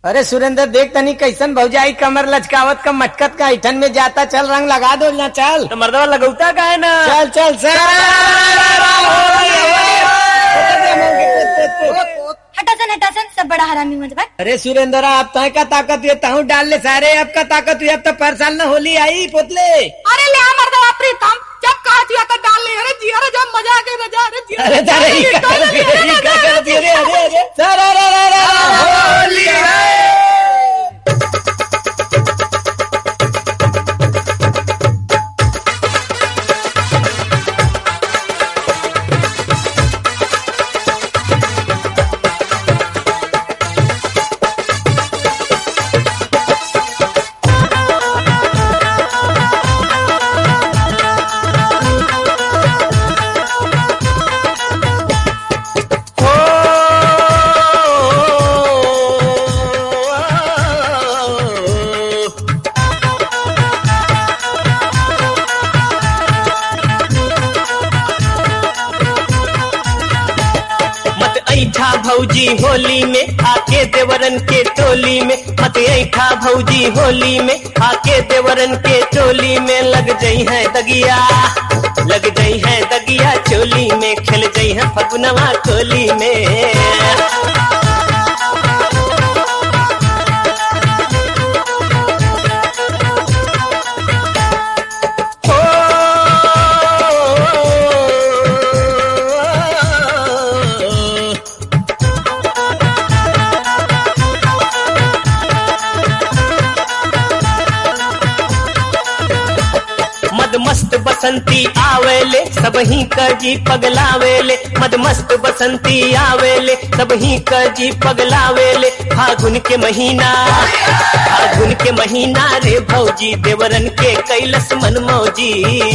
अरे सुरेंद्र देख तनी कैसन भौजाई कमर लचकावत का मटकत का ऐठन में जाता। चल रंग लगा दो ना। चल तो मर्दवा लगौता का है ना। चल चल सर हटासन सब बड़ा हरामी मत बन। अरे सुरेंद्र आप तय का ताकत हुई ताऊ डाल ले सारे। अब का ताकत हुई अब तो पर साल न होली आई पोतले। अरे ले मर्दवा प्रीतम जब कहा दिया तो डाल ले। अरे जी अरे जब मजा आ गई रजा। अरे जी अरे सर होली है। भौजी होली में आके देवरन के टोली में। मत ऐठा भौजी होली में आके देवरन के टोली में। लग जाई है दगिया लग जाई है दगिया चोली में। खेल जाई है फगुनवा टोली में। मस्त बसंती आवेले सब ही कजी पगलावेले। मद मस्त बसंती आवेले सब ही कजी पगलावेले। फागुन के महीना रे भौजी देवरन के कैलस मन मौजी।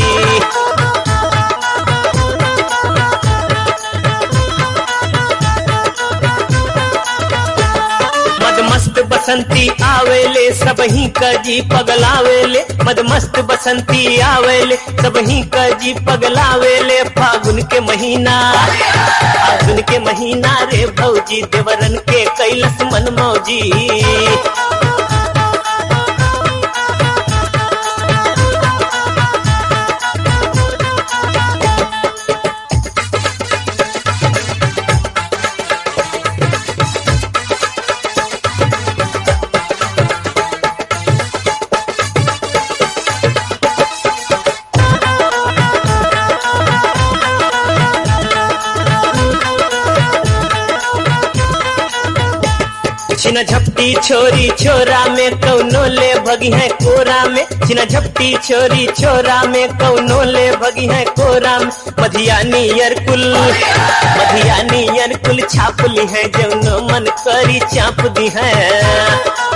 मस्त बसंती आवेले सब ही कजी पगलावेले। मद मस्त बसंती आवेले सब ही कजी पगलावेले। फागुन के महीना रे भौजी देवरन के कैलस मन मौजी। छिना झपटी छोरी छोरा में कौनो ले भगी है कोरा में। छिना झपटी छोरी छोरा में कौनो ले भगी है कोरा में। मधियानी कुल छाप ली है जौनो मन करी चाप दी है।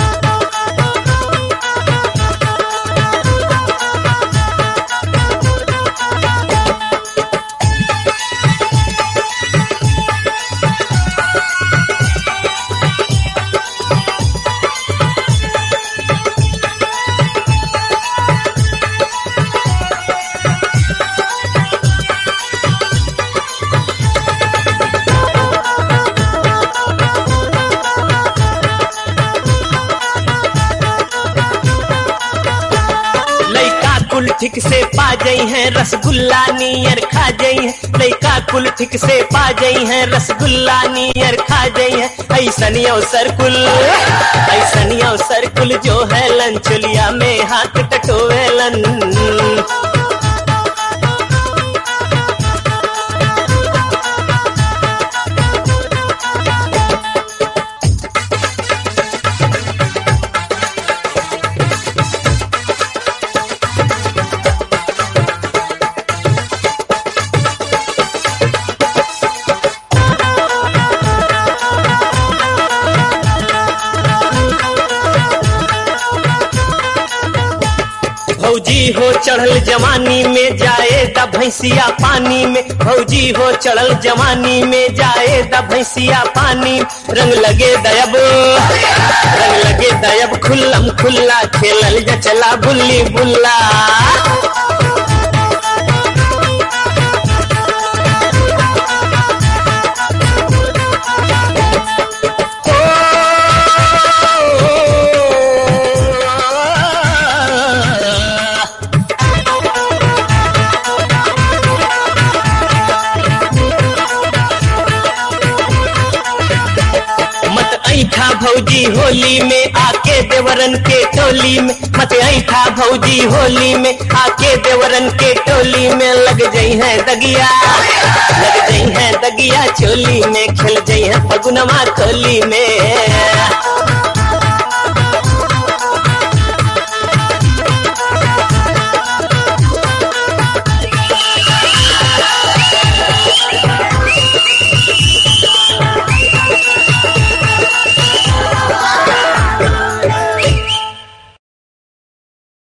ठीक से पा जाई है रसगुल्ला नियर खा जाई है। लइका कुल ठीक से पा जाई है रसगुल्ला नियर खा जाई है। ऐसनी अवसर कुल जो है लंचलिया में हाथ टटोवेलन। भौजी हो चढ़ल जवानी में जाए द भैंसिया पानी में। भौजी हो चढ़ल जवानी में जाए द भैंसिया पानी। रंग लगे दयब खुल्लम खुल्ला खेलल चला बुल्ली बुल्ला। ऐठा भौजी होली में आके देवरन के टोली में, मत ऐठा भौजी होली में आके देवरन के टोली में। लग जाई है दगिया, लग जाई है दगिया चोली में, खेल जाई है फगुनवा खोली में।